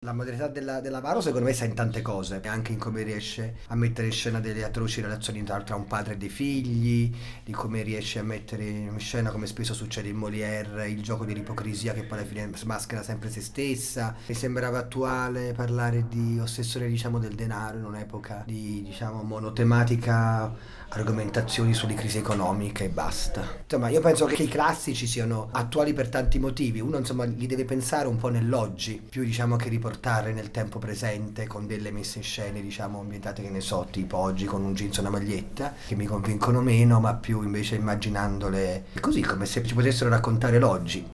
La modernità della Varo secondo me sta in tante cose, anche in come riesce a mettere in scena delle atroci relazioni tra un padre e dei figli, di come riesce a mettere in scena, come spesso succede in Molière, il gioco dell'ipocrisia che poi alla fine smaschera sempre se stessa. Mi sembrava attuale parlare di ossessione, diciamo, del denaro in un'epoca di, diciamo, monotematica argomentazioni sulle crisi economiche e basta. Insomma, io penso che i classici siano attuali per tanti motivi. Uno, insomma, li deve pensare un po' nell'oggi, più diciamo che riportarli nel tempo presente con delle messe in scene, diciamo, ambientate che ne so, tipo oggi con un jeans e una maglietta, che mi convincono meno, ma più invece immaginandole così come se ci potessero raccontare l'oggi.